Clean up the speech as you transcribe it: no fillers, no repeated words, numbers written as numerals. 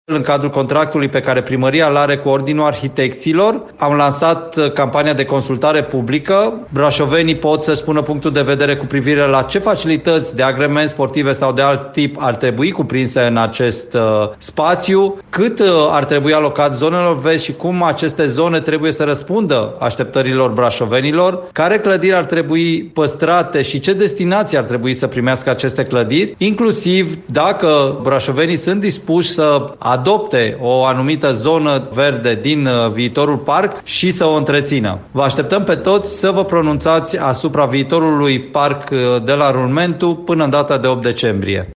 În cadrul contractului pe care primăria îl are cu Ordinul Arhitecților, am lansat campania de consultare publică. Brașovenii pot să spună punctul de vedere cu privire la ce facilități de agrement sportive sau de alt tip ar trebui cuprinse în acest spațiu, cât ar trebui alocat zonelor verzi și cum aceste zone trebuie să răspundă așteptărilor brașovenilor, care clădiri ar trebui păstrate și ce destinații ar trebui să primească aceste clădiri, inclusiv dacă brașovenii sunt dispuși să adopte o anumită zonă verde din viitorul parc și să o întrețină. Vă așteptăm pe toți să vă pronunțați asupra viitorului parc de la Rulmentu până în data de 8 decembrie.